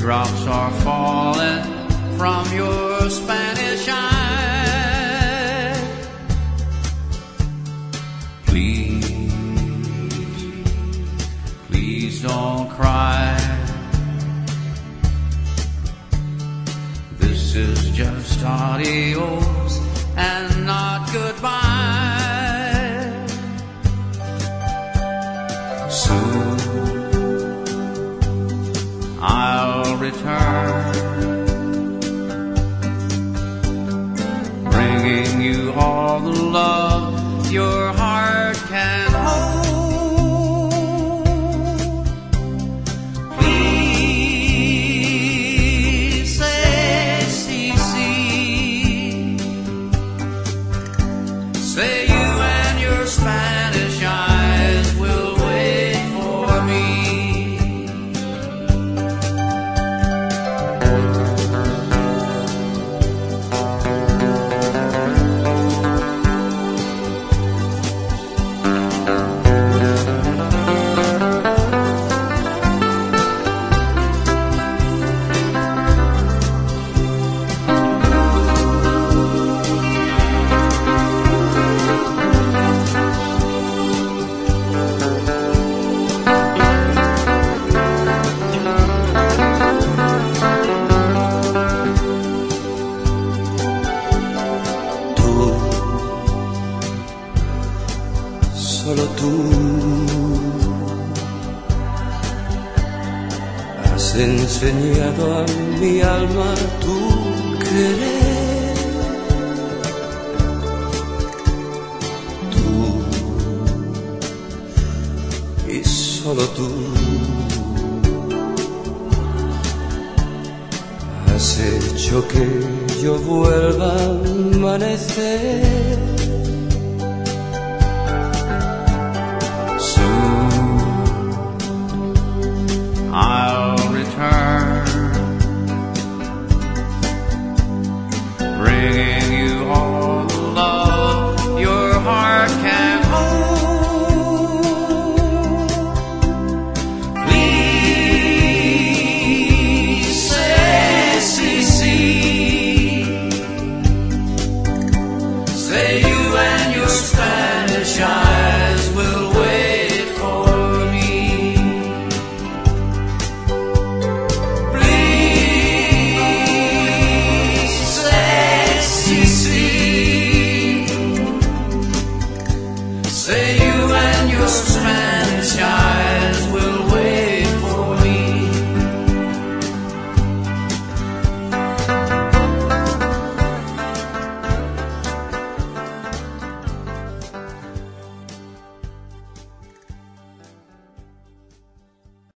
Teardrops are falling from your Spanish eye. Please, please don't cry. This is just adios and not goodbye. Soon I'll return, bringing you all the love your heart can hold. Please say, si, si. Say you and your Spanish eyes will wait for me. Solo tú has enseñado a mi alma tu querer. Tú y solo tú has hecho que yo vuelva a amanecer.